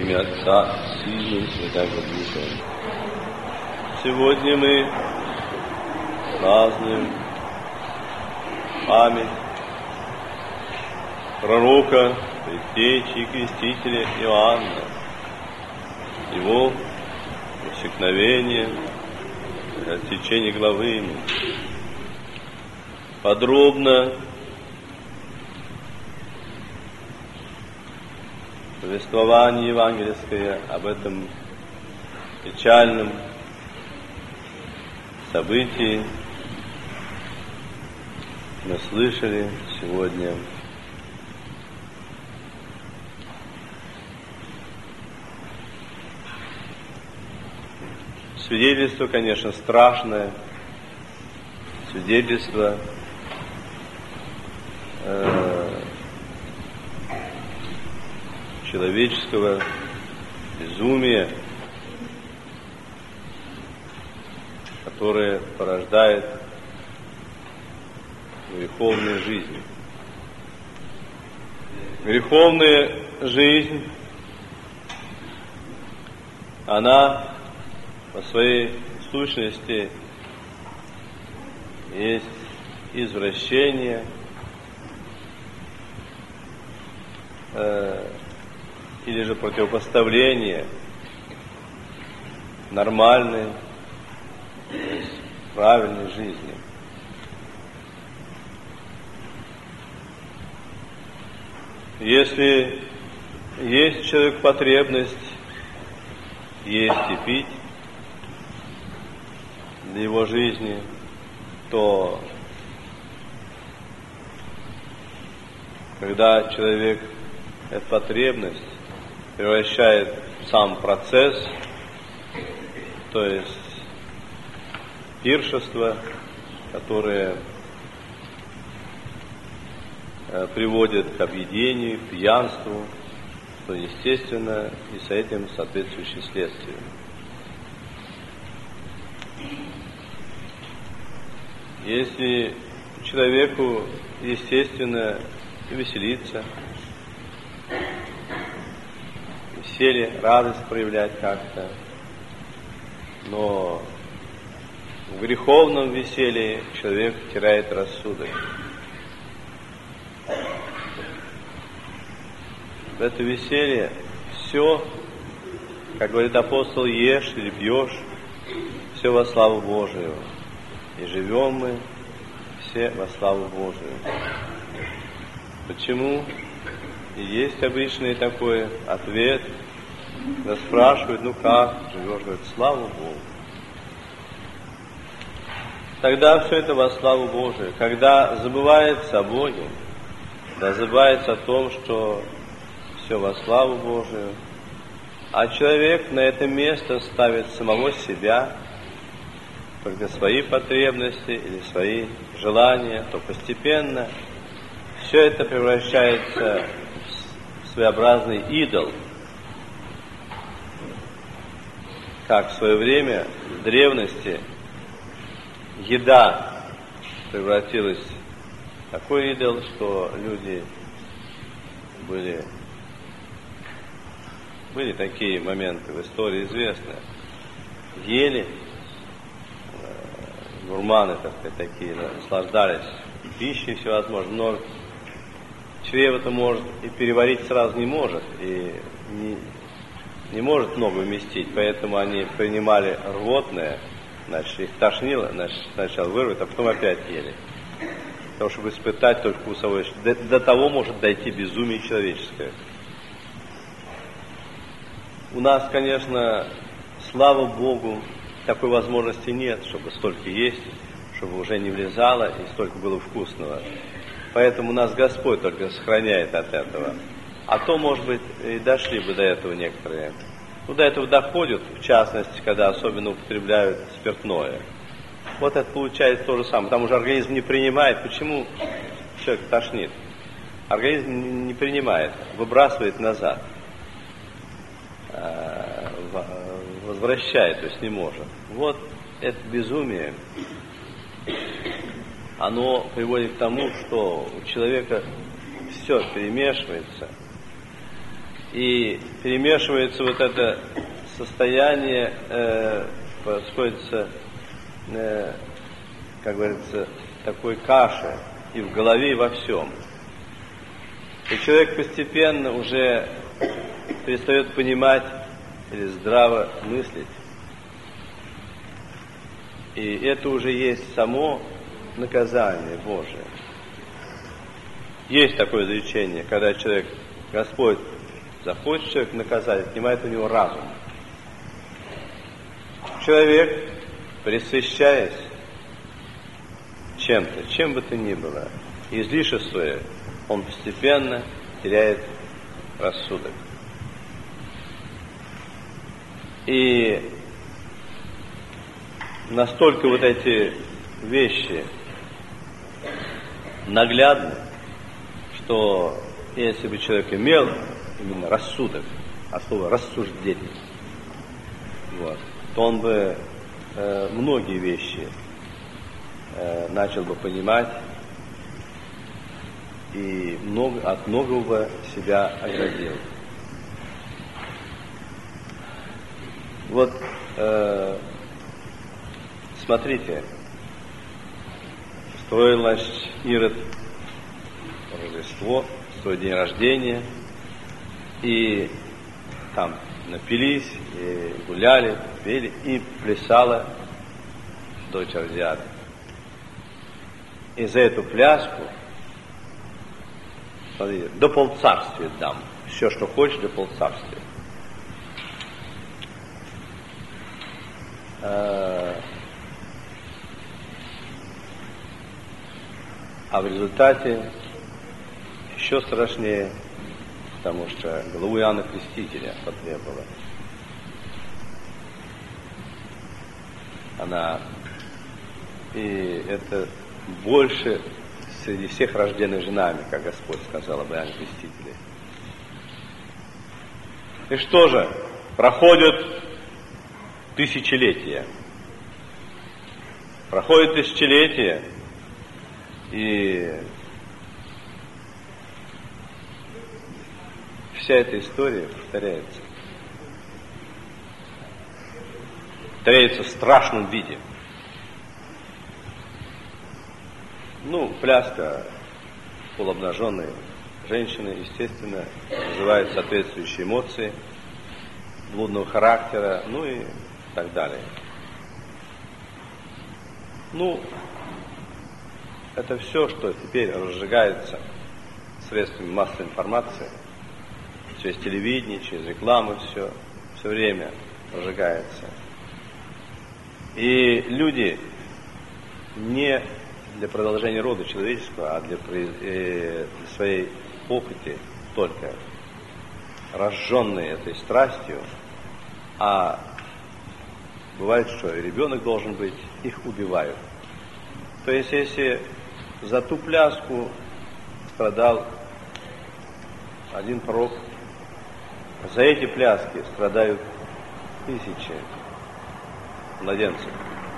имя Отца, Сына и Святаго Духа. Сегодня мы празднуем память пророка, предтечи и крестителя Иоанна, его усекновение, отсечение главы ему. Подробно повествование евангельское об этом печальном событии мы слышали сегодня. Свидетельство, конечно, страшное, свидетельство человеческого безумия, которое порождает греховную жизнь. Греховная жизнь, она по своей сущности есть извращение, или же противопоставление нормальной, то есть правильной жизни. Если есть у человека потребность есть и пить для его жизни, то когда человек эту потребность превращает в сам процесс, то есть пиршество, которое приводит к объедению, к пьянству, то естественно и с этим соответствующие следствия. Если человеку естественно веселиться, веселье, радость проявлять как-то, но в греховном веселье человек теряет рассудок. В это веселье все, как говорит апостол, ешь или пьешь, все во славу Божию. И живем мы все во славу Божию. Почему? И есть обычный такой ответ. Да спрашивают, ну как живешь? Говорит, слава Богу. Тогда все это во славу Божию. Когда забывается о Боге, да забывается о том, что все во славу Божию, а человек на это место ставит самого себя, только свои потребности или свои желания, то постепенно все это превращается в своеобразный идол. Как в свое время в древности еда превратилась в такой идол, что люди были такие моменты в истории известны. Ели, гурманы, так сказать, такие, наслаждались пищей всевозможной, но чрево-то может и переварить сразу не может, и не может много вместить, поэтому они принимали рвотное, значит, их тошнило, значит, сначала вырвать, а потом опять ели. Для того, чтобы испытать только вкусовое. До того может дойти безумие человеческое. У нас, конечно, слава Богу, такой возможности нет, чтобы столько есть, чтобы уже не влезало и столько было вкусного. Поэтому нас Господь только сохраняет от этого. А то, может быть, и дошли бы до этого некоторые. Ну, до этого доходят, в частности, когда особенно употребляют спиртное. Вот это получается то же самое. Там уже организм не принимает. Почему человек тошнит? Организм не принимает, выбрасывает назад. Возвращает, то есть не может. Вот это безумие, оно приводит к тому, что у человека все перемешивается, И перемешивается вот это состояние, сходится, как говорится, такой каши и в голове, и во всем. И человек постепенно уже перестает понимать или здраво мыслить. И это уже есть само наказание Божие. Есть такое изречение, когда человек, Господь захочет человек наказать, отнимает у него разум. Человек, пресыщаясь чем-то, чем бы то ни было, излишествуя, он постепенно теряет рассудок. И настолько вот эти вещи наглядны, что если бы человек имел именно рассудок, от слова рассуждение, вот, то он бы многие вещи начал бы понимать и от многого бы себя оградил. Вот смотрите, строил, значит, Ирод Рождество, свой день рождения, и там напились, и гуляли, пели, и плясала дочь Иродиады. И за эту пляску, смотрите, до полцарствия дам, все, что хочешь, до полцарствия. А в результате еще страшнее, потому что голову Иоанна Крестителя потребовала. Она, и это больше среди всех рожденных женами, как Господь сказал об Иоанне Крестителе. И что же, проходят тысячелетия. Проходит тысячелетия, и вся эта история повторяется. Повторяется в страшном виде. Ну, пляска полуобнаженной женщины, естественно, вызывает соответствующие эмоции блудного характера, ну и так далее. Ну, это все, что теперь разжигается средствами массовой информации, через телевидение, через рекламу, все время разжигается. И люди не для продолжения рода человеческого, а для своей похоти только разжженные этой страстью, а бывает, что и ребенок должен быть, их убивают. То есть, если за ту пляску страдал один пророк, за эти пляски страдают тысячи младенцев.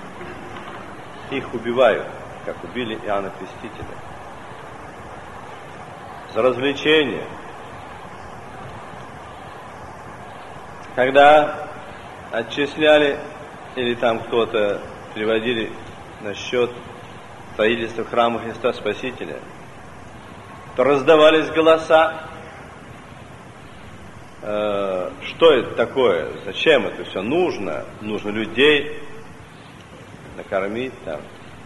Их убивают, как убили Иоанна Крестителя. За развлечение. Когда отчисляли, или там кто-то переводили на счет строительства храма Христа Спасителя, то раздавались голоса, что это такое, зачем это все нужно, нужно людей накормить там.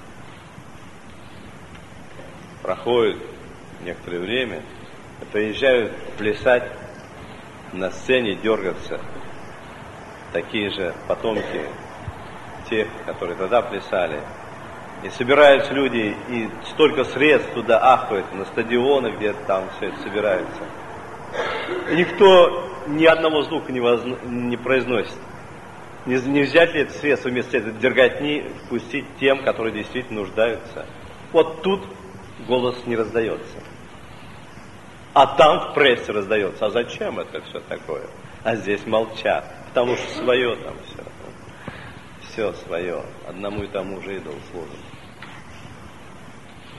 Проходит некоторое время, приезжают плясать на сцене, дергаться такие же потомки тех, которые тогда плясали. И собираются люди, и столько средств туда ахают, на стадионах, где там все это собирается. И никто ни одного звука не произносит. Не взять ли это средство вместо этой дерготни, впустить тем, которые действительно нуждаются. Вот тут голос не раздается. А там в прессе раздается. А зачем это все такое? А здесь молчат. Потому что свое там все. Все свое. Одному и тому же идолу служит.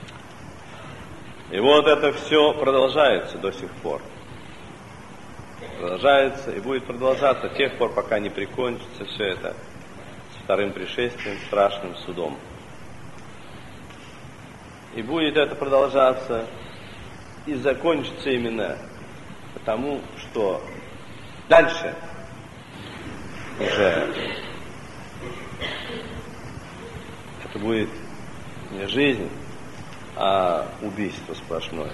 И вот это все продолжается до сих пор. продолжается и будет продолжаться до тех пор, пока не прикончится все это с вторым пришествием, страшным судом. И будет это продолжаться и закончится именно потому, что дальше уже это будет не жизнь, а убийство сплошное.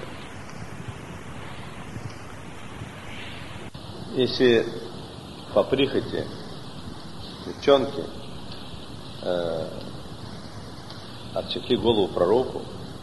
Если по прихоти девчонки отсекли голову пророку,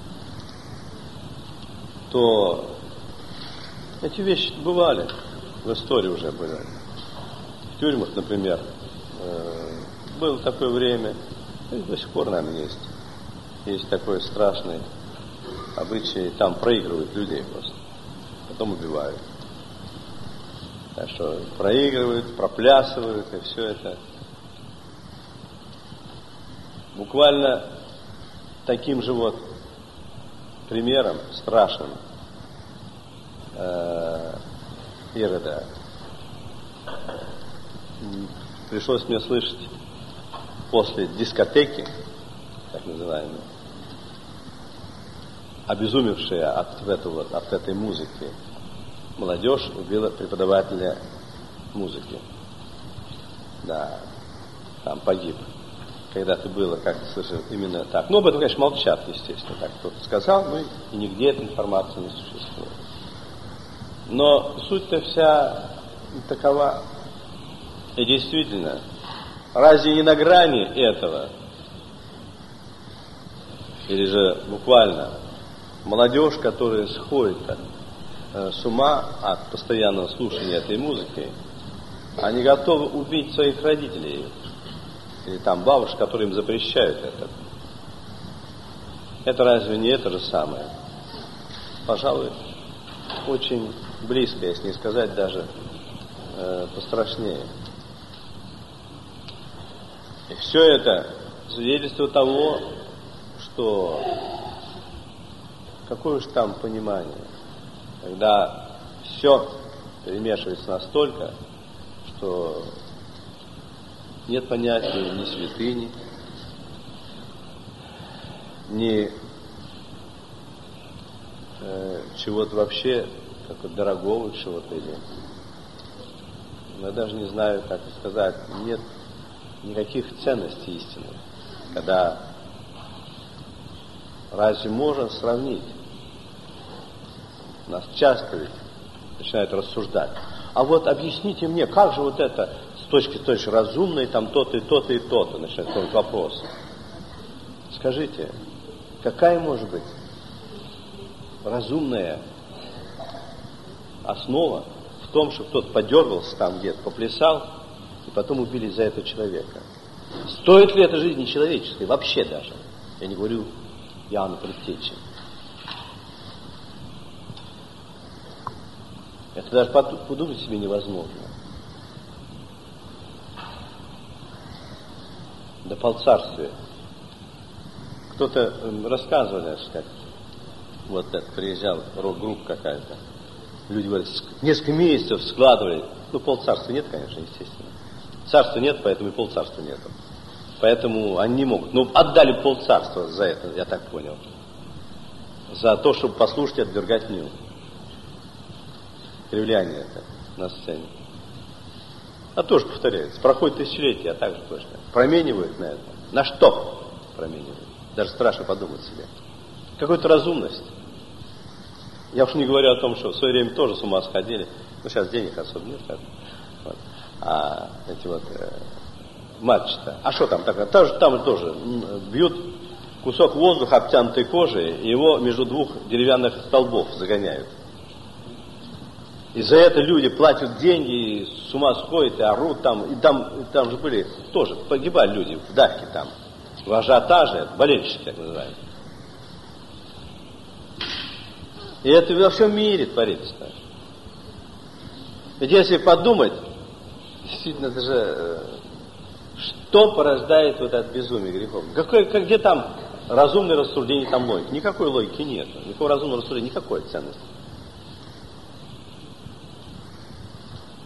то эти вещи бывали, в истории уже были. В тюрьмах, например, было такое время, и до сих пор, наверное, есть. Есть такой страшный обычай, там проигрывают людей просто, потом убивают. Так что проигрывают, проплясывают, и все это. Буквально таким же вот примером страшным Ирода пришлось мне слышать после дискотеки, так называемой, обезумевшая от этой музыки молодежь убила преподавателя музыки. Да, там погиб. Когда-то было, как ты слышал, именно так. Но об этом, конечно, молчат, естественно. Так кто-то сказал, ну и нигде эта информация не существует. Но суть-то вся такова. И действительно, разве не на грани этого, или же буквально молодежь, которая сходит с ума от постоянного слушания этой музыки, они готовы убить своих родителей или там бабушек, которые им запрещают это. Это разве не это же самое? Пожалуй, очень близко, если не сказать даже пострашнее. И все это свидетельство того, что какое уж там понимание, когда все перемешивается настолько, что нет понятия ни святыни, ни чего-то вообще, как дорогого чего-то, или я даже не знаю, как сказать, нет никаких ценностей истинных, когда разве можно сравнить? Нас часто ведь начинают рассуждать. А вот объясните мне, как же вот это с точки зрения разумной, там то-то и то-то и то-то, начинает какой-то вопрос. Скажите, какая может быть разумная основа в том, что кто-то подергался там где-то, поплясал, и потом убили за это человека? Стоит ли это жизни человеческой? Вообще даже. Я не говорю Иоанну Предтече. Это даже подумать себе невозможно. До полцарствия. Кто-то рассказывал, как вот это приезжал рок-группа какая-то. Люди говорят, несколько месяцев складывали. Ну, полцарства нет, конечно, естественно. Царства нет, поэтому и полцарства нету. Поэтому они не могут. Ну, отдали полцарства за это, я так понял. За то, чтобы послушать и отвергать ню. Кривляние это на сцене. А тоже повторяется. Проходит тысячелетия, а также точно. Променивают на это. На что променивают? Даже страшно подумать себе. Какую-то разумность. Я уж не говорю о том, что в свое время тоже с ума сходили. Ну, сейчас денег особо нет. Вот. А эти вот матчи-то. А что там такое? Там тоже бьют кусок воздуха, обтянутой кожей, и его между двух деревянных столбов загоняют. И за это люди платят деньги, с ума сходят и орут там. И там же были тоже, погибали люди в давке там. В ажиотаже, болельщики, так называемые. И это во всем мире творится. Ведь если подумать, действительно, это же что порождает вот это безумие грехов? Где там разумное рассуждение, там логика? Никакой логики нет. Никакого разумного рассуждения, никакой ценности.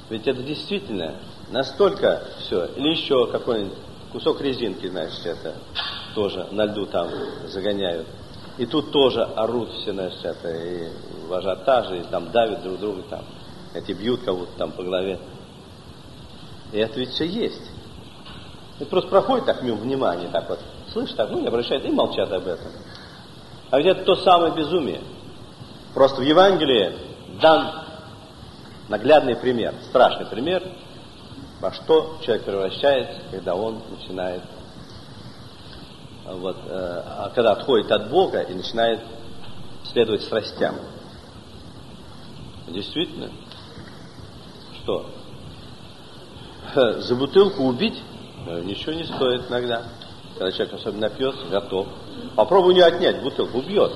Ведь это действительно настолько все. Или еще какой-нибудь кусок резинки, значит, это тоже на льду там загоняют. И тут тоже орут все, значит, это и в ажиотаже, и там давят друг друга, там, эти бьют кого-то там по голове. И это ведь все есть. И просто проходит так мимо внимания, так вот, слышь, так, ну, не обращают и молчат об этом. А ведь это то самое безумие. Просто в Евангелии дан наглядный пример, страшный пример, во что человек превращается, когда он начинает, вот, когда отходит от Бога и начинает следовать страстям. Действительно, что за бутылку убить ничего не стоит иногда. Когда человек особенно напьется, готов. Попробуй у него отнять бутылку, убьет.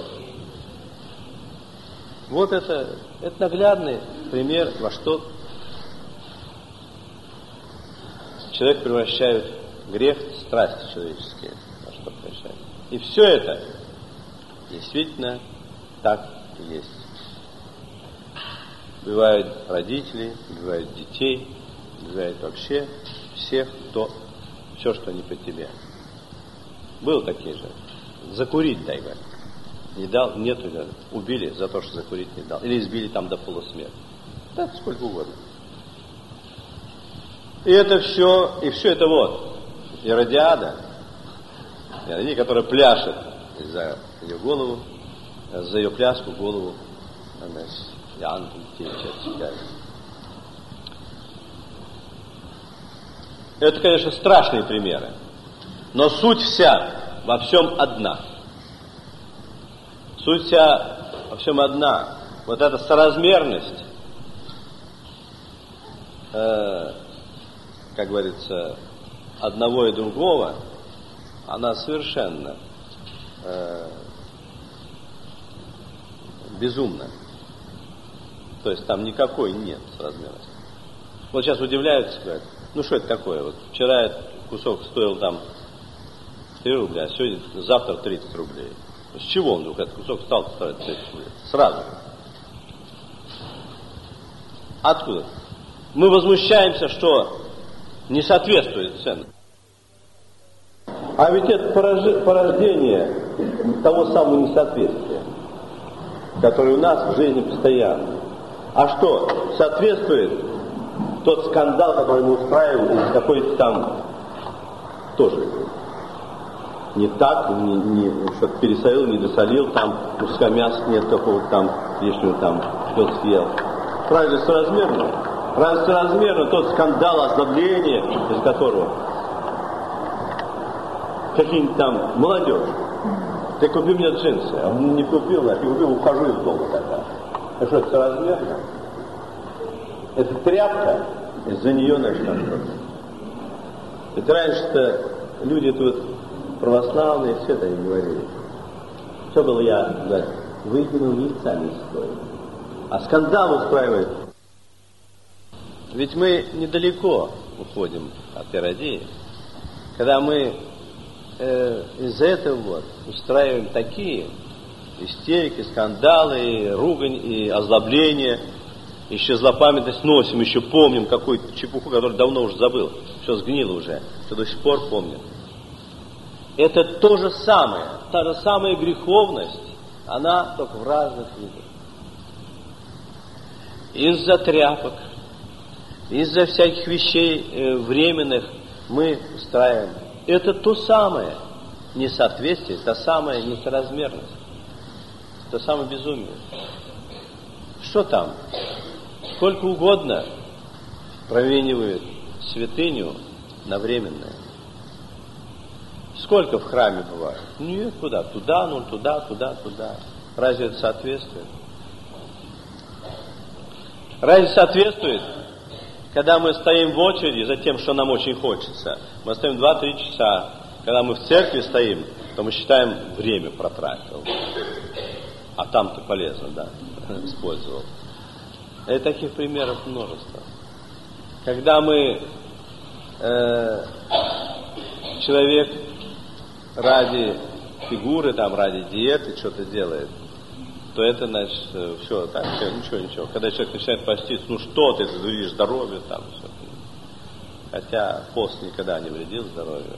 Вот это наглядный пример, во что человек превращает грех, страсти человеческие, во что превращает. И все это действительно так и есть. Убивают родителей, убивают детей, убивают вообще всех, кто, все, что не по тебе. Было такие же. Закурить дай, говорит. Не дал, нету, убили за то, что закурить не дал. Или избили там до полусмерти. Да, сколько угодно. И это все, это вот, Иродиада, которая пляшет за ее голову, за ее пляску голову, она с ангел отсекает. Это, конечно, страшные примеры. Но суть вся во всем одна. Суть вся во всем одна. Вот эта соразмерность, как говорится, одного и другого, она совершенно безумна. То есть там никакой нет соразмерности. Вот сейчас удивляются, говорят, ну что это такое? Вот вчера этот кусок стоил там 3 рубля, а сегодня, завтра 30 рублей. С чего он вдруг этот кусок стал стоить 30 рублей? Сразу. Откуда? Мы возмущаемся, что не соответствует цена. А ведь это порождение того самого несоответствия, которое у нас в жизни постоянно. А что? Соответствует тот скандал, который мы устраиваем, из какой-то там тоже не так, что-то пересолил, не досолил, там куска мяса нет какого-то там лишнего, там кто-то съел. Разве соразмерно? Разве соразмерно тот скандал, озлобление, из которого какие-нибудь там молодежь. Ты купи мне джинсы, а он не купил, а ты купил, ухожу из дома тогда. А что, это соразмерно? Это тряпка, из-за нее начнем. Ведь раньше-то люди тут православные, все это им говорили. Что было я, говорю, выкинул, яйца не стоит. А скандал устраивает. Ведь мы недалеко уходим от Иродии, когда мы из-за этого вот устраиваем такие истерики, скандалы, и ругань, и озлобление, еще злопамятность носим, еще помним какую-то чепуху, которую давно уже забыл, все сгнило уже, что до сих пор помним. Это то же самое, та же самая греховность, она только в разных видах. Из-за тряпок, из-за всяких вещей временных мы устраиваем. Это то самое несоответствие, та самая несоразмерность, то самое безумие. Что там? Сколько угодно променивают святыню на временное. Сколько в храме бывает? Нет, куда? Туда, ну туда, туда, туда. Разве это соответствует? Разве соответствует, когда мы стоим в очереди за тем, что нам очень хочется? Мы стоим 2-3 часа. Когда мы в церкви стоим, то мы считаем, время протратил. А там-то полезно, да, использовал. И таких примеров множество. Когда мы, человек ради фигуры, там, ради диеты что-то делает, то это, значит, все, так, все, ничего. Когда человек начинает поститься, ну что ты видишь здоровье там, все. Хотя пост никогда не вредил здоровью.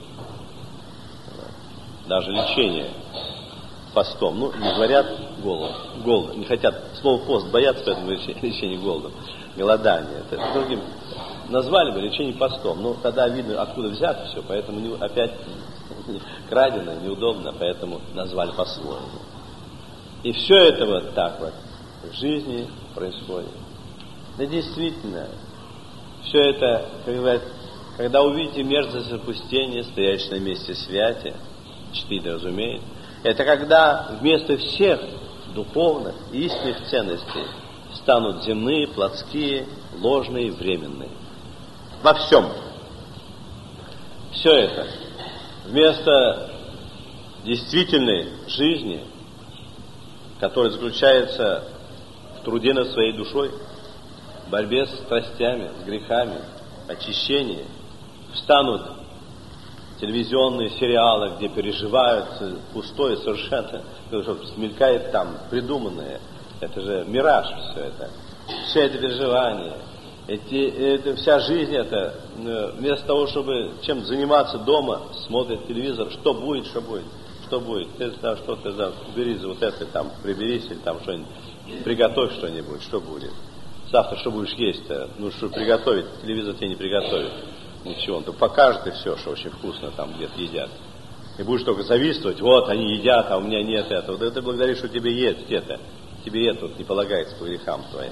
Даже лечение постом. Ну, не говорят голод. Не хотят, слово пост боятся, поэтому лечение голодом. Голодание. Это другим назвали бы лечение постом. Но тогда видно, откуда взято все, поэтому опять крадено, неудобно, поэтому назвали по-своему. И все это вот так вот в жизни происходит. Да действительно, все это, как говорят, когда увидите мерзость запустения, стоящее на месте святи, чтит, разумеет, это когда вместо всех духовных и истинных ценностей станут земные, плотские, ложные, временные. Во всем. Все это вместо действительной жизни, которая заключается в труде над своей душой, в борьбе с страстями, с грехами, очищении, встанут телевизионные сериалы, где переживают пустое совершенно, смелькает там придуманное. Это же мираж все это. Все это переживание. Вся жизнь это, вместо того, чтобы чем заниматься дома, смотрит телевизор, что будет. Ты там что-то там, убери вот это, там, приберись, или там что-нибудь, приготовь что-нибудь, что будет. Завтра что будешь есть-то? Ну, что приготовить, телевизор тебе не приготовит. Ничего, он только покажет и все, что очень вкусно там где-то едят. И будешь только завистствовать, вот они едят, а у меня нет этого. Вот ты благодаришь, что тебе есть это. Тебе это вот не полагается по грехам твоим.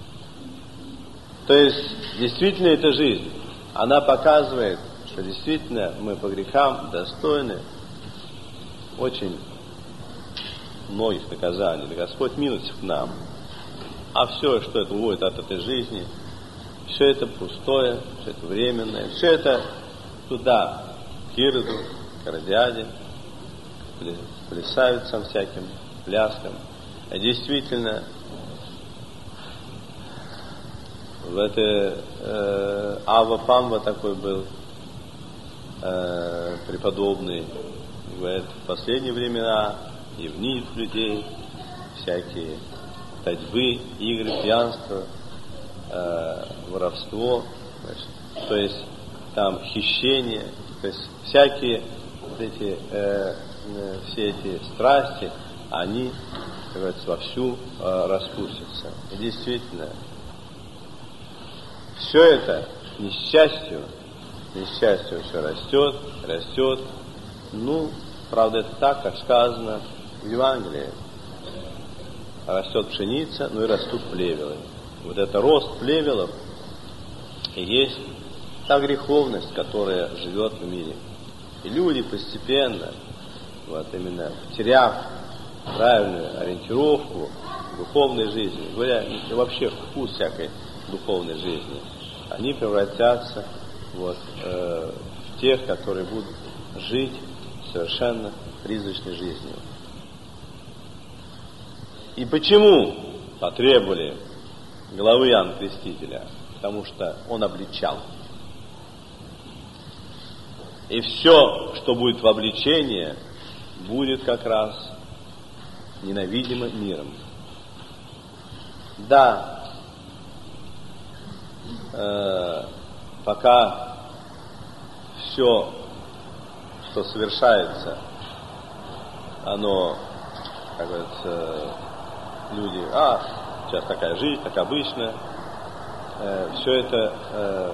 То есть, действительно, эта жизнь, она показывает, что действительно мы по грехам достойны очень многих наказаний. Да Господь милостив к нам. А все, что это уводит от этой жизни, все это пустое, все это временное, все это туда, к Ироду, к Иродиаде, к плясавицам всяким, пляскам. А действительно, в это Ава Памва такой был преподобный, говорит, в последние времена евнит людей, всякие татьбы, игры, пьянство, воровство, значит, то есть там хищение, то есть всякие вот эти, все эти страсти, они, как говорится, вовсю распустятся. И действительно, все это несчастью все растет. Ну, правда, это так, как сказано в Евангелии. Растет пшеница, ну и растут плевелы. Вот это рост плевелов и есть та греховность, которая живет в мире. И люди постепенно, вот именно потеряв правильную ориентировку духовной жизни, говоря вообще вкус всякой духовной жизни, они превратятся вот, в тех, которые будут жить совершенно призрачной жизнью. И почему потребовали главы Иоанна Крестителя? Потому что он обличал. И все, что будет в обличении, будет как раз ненавидимо миром. Да, пока все, что совершается, оно, как говорится, люди, сейчас такая жизнь, так обычно, все это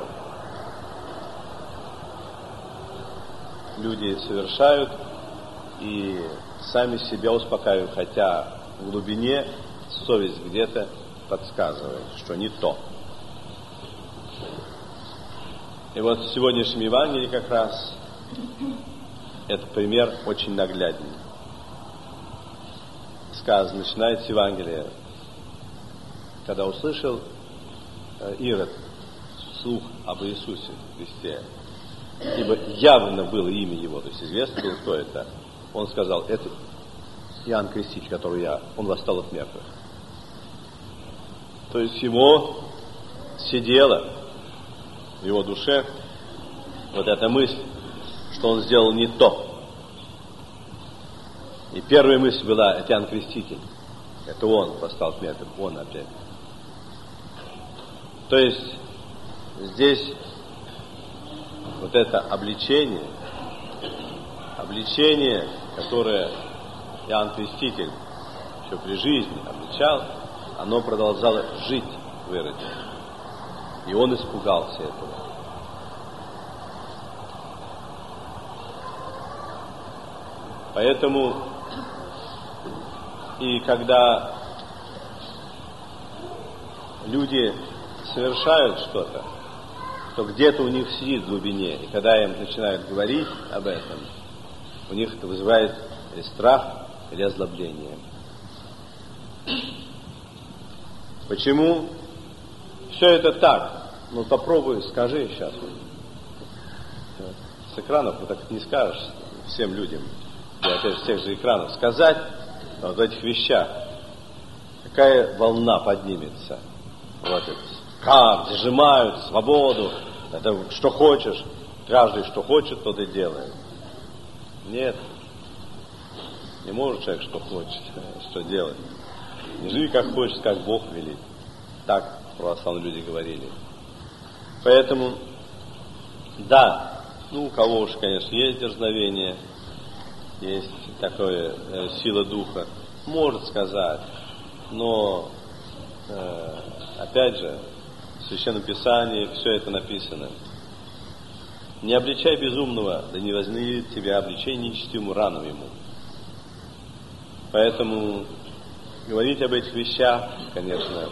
люди совершают и сами себя успокаивают, хотя в глубине совесть где-то подсказывает, что не то. И вот в сегодняшнем Евангелии как раз этот пример очень наглядный. Сказано, начинается Евангелие, когда услышал Ирод слух об Иисусе Христе, ибо явно было имя его, то есть известно было, кто это. Он сказал, это Иоанн Креститель, который он восстал от мертвых. То есть ему сидела в его душе вот эта мысль, что он сделал не то. И первая мысль была, это Иоанн Креститель. Это он восстал к мертвым, он опять. То есть здесь вот это обличение, которое Иоанн Креститель еще при жизни обличал, оно продолжало жить в Ироде. И он испугался этого. Поэтому и когда люди совершают что-то, то где-то у них сидит в глубине, и когда им начинают говорить об этом, у них это вызывает или страх, или озлобление. Почему? Все это так. Ну попробуй, скажи сейчас. С экранов вот так не скажешь всем людям, и опять с тех же экранов, сказать вот в этих вещах, какая волна поднимется. Вот это. Как зажимают свободу, это что хочешь, каждый что хочет, тот и делает. Нет, не может человек что хочет, что делать. Не живи как хочешь, как Бог велит. Так православные люди говорили. Поэтому, да, у кого уж, конечно, есть дерзновение, есть такая сила духа, может сказать, но опять же, в Священном Писании все это написано. Не обличай безумного, да не возненавидит тебя обличение нечестивому рану ему. Поэтому говорить об этих вещах, конечно,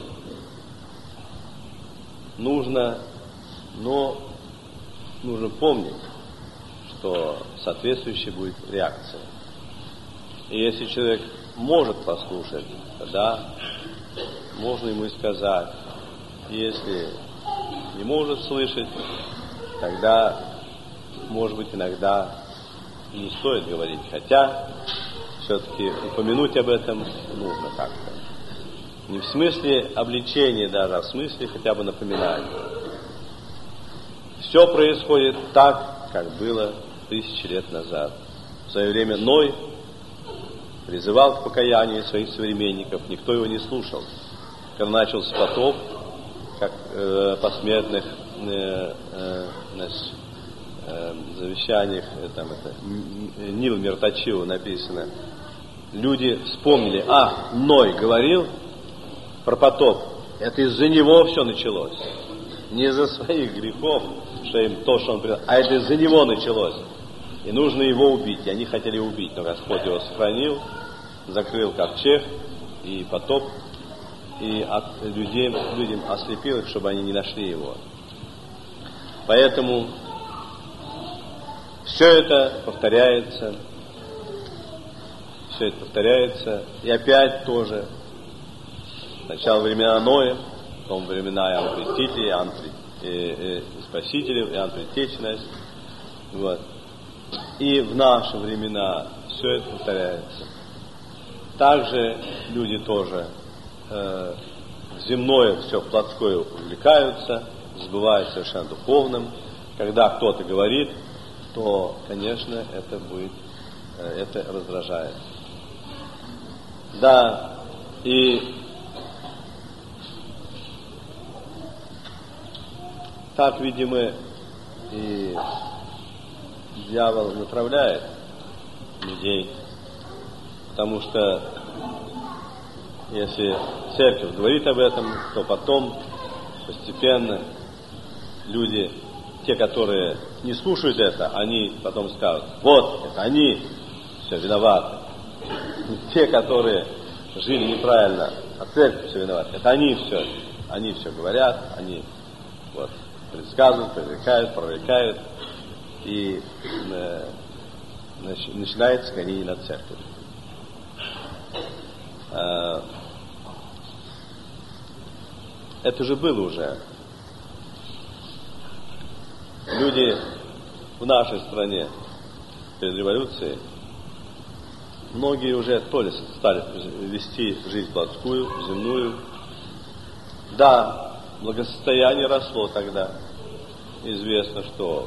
нужно, но нужно помнить, что соответствующая будет реакция. И если человек может послушать, тогда можно ему и сказать. Если не может слышать, тогда, может быть, иногда не стоит говорить. Хотя, все-таки упомянуть об этом нужно как-то. Не в смысле обличения даже, а в смысле хотя бы напоминания. Все происходит так, как было 1000 лет назад. В свое время Ной призывал к покаянию своих современников, никто его не слушал. Когда начался потоп, как посмертных завещаниях, Нил Миртачилу написано, люди вспомнили, Ной говорил про потоп, это из-за него все началось. Не из-за своих грехов, что им то, что он придал, а это из-за него началось. И нужно его убить. И они хотели убить, но Господь его сохранил, закрыл ковчег и потоп, и людям ослепил их, чтобы они не нашли его. Поэтому все это повторяется, и опять тоже сначала времена Ноя, потом времена Иоанна Крестителя, Спасителя, Иоанна Предтечи. Вот. И в наши времена все это повторяется. Также люди тоже земное, все плотское увлекаются, забывают совершенно духовным. Когда кто-то говорит, то, конечно, это раздражает. Да, и так, видимо, и дьявол натравляет людей, потому что если церковь говорит об этом, то потом постепенно люди, те, которые не слушают это, они потом скажут, вот, это они все виноваты. Те, которые жили неправильно, а церковь все виновата, это они все говорят, они вот предсказывают, прорекают, и начинается гонение над церковью. Это же было уже. Люди в нашей стране перед революцией, многие уже то ли стали вести жизнь плотскую, земную. Да, благосостояние росло тогда. Известно, что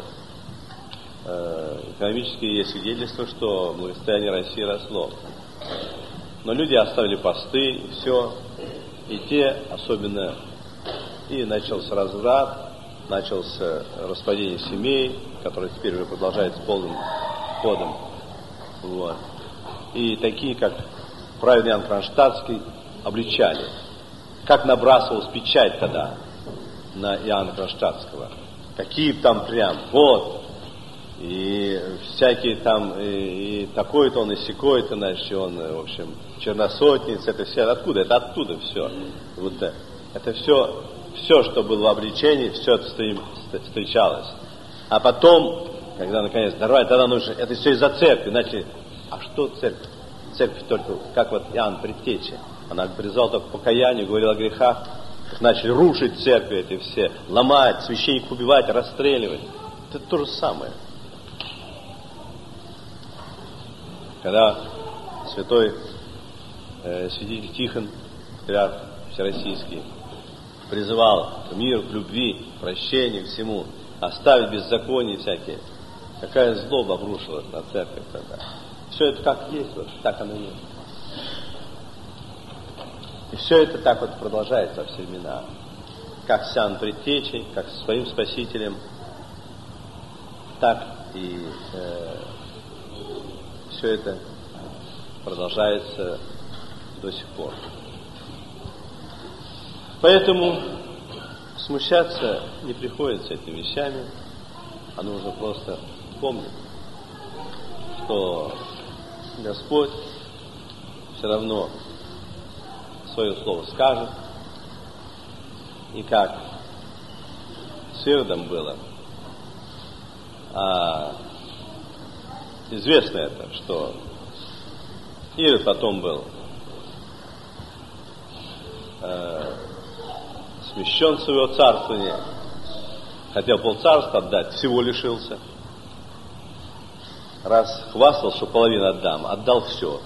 экономические есть свидетельства, что благосостояние России росло. Но люди оставили посты, и все. И те, особенно, и начался разврат, начался распадение семей, которое теперь уже продолжается полным ходом. Вот. И такие, как праведный Иоанн Кронштадтский, обличали. Как набрасывалась печать тогда на Иоанна Кронштадтского. Какие там прям, вот. И всякие там, и такой-то он, и сякой-то, значит, он, в общем, черносотниц, это все, откуда? Это оттуда все. Вот это все, что было в обличении, все это встречалось. А потом, когда наконец дорвали, тогда нужно, это все из-за церкви, начали, а что церковь? Церковь только, как вот Иоанн Предтеча, она призывала только к покаянию, говорила о грехах, начали рушить церкви эти все, ломать, священников убивать, расстреливать. Это то же самое. Когда святой святитель Тихон, патриарх всероссийский, призывал к миру, к любви, к прощению, к всему, оставить беззаконие всякие, какая злоба обрушилась на церковь тогда. Все это как есть, вот так оно есть. И все это так вот продолжается во все времена. Как с Иоанном Предтечей, как со своим Спасителем, так и все это продолжается до сих пор. Поэтому смущаться не приходится этими вещами, а нужно просто помнить, что Господь все равно свое слово скажет, и как с Иродом было, известно это, что Ирод потом был смещен своего царствования, хотел полцарства отдать, всего лишился. Раз хвастал, что половину отдам, отдал все.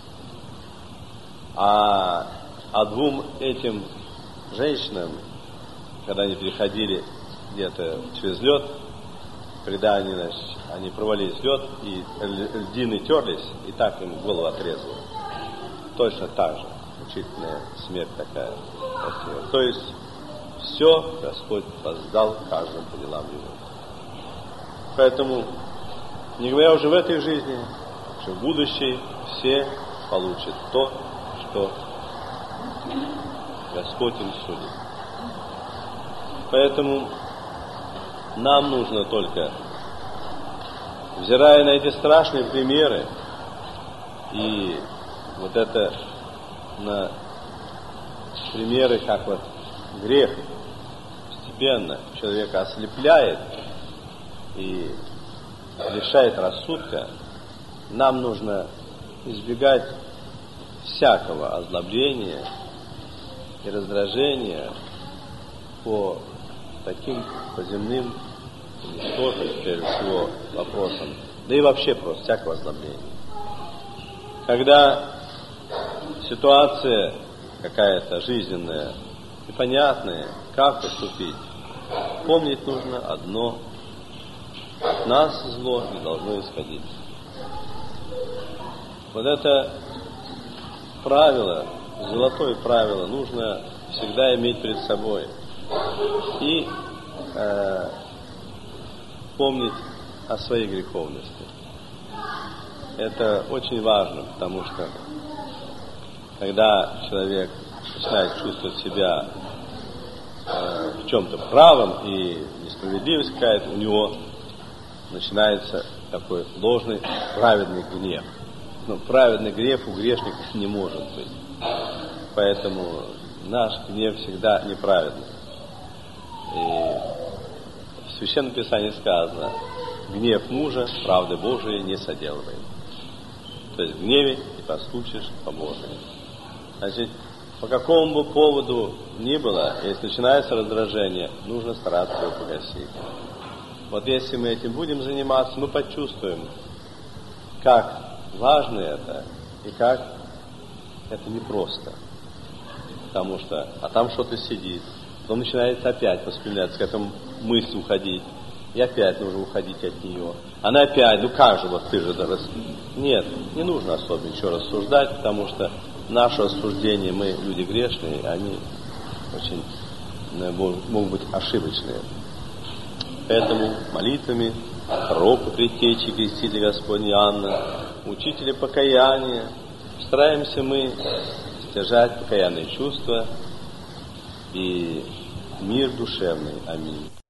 А двум этим женщинам, когда они переходили где-то через лед, когда они провалились в лед, и льдины терлись, и так им голову отрезало. Точно так же. Мучительная смерть такая. То есть, все Господь воздал каждому по делам его. Поэтому, не говоря уже в этой жизни, что в будущей все получат то, что Господь им судит. Поэтому нам нужно только, взирая на эти страшные примеры, и вот это на примеры, как вот грех постепенно человека ослепляет и лишает рассудка, нам нужно избегать всякого озлобления и раздражения по таким, по земным, ничтожным, прежде всего, вопросам, да и вообще просто всякого озлобления. Когда ситуация какая-то жизненная, непонятная, как поступить, помнить нужно одно: от нас зло не должно исходить. Вот это правило, золотое правило, нужно всегда иметь перед собой и помнить о своей греховности. Это очень важно, потому что когда человек начинает чувствовать себя в чем-то правым и несправедливость какая-то, у него начинается такой ложный праведный гнев. Но праведный гнев у грешников не может быть. Поэтому наш гнев всегда неправедный. И в Священном Писании сказано: гнев мужа правды Божией не соделывай. То есть в гневе не поступишь по Божию. Значит, по какому бы поводу ни было, если начинается раздражение, нужно стараться его погасить. Вот если мы этим будем заниматься, мы почувствуем, как важно это и как это непросто. Потому что, там что-то сидит, потом начинает опять восприниматься, к этому мысль уходить, и опять нужно уходить от нее. Она опять, как же, вот ты же дорос. Нет, не нужно особо ничего рассуждать, потому что наше осуждение, мы люди грешные, они очень могут быть ошибочные. Поэтому молитвами пророка Предтечи, Крестителя Господня Иоанна, учителя покаяния, стараемся мы стяжать покаянные чувства и мир душевный. Аминь.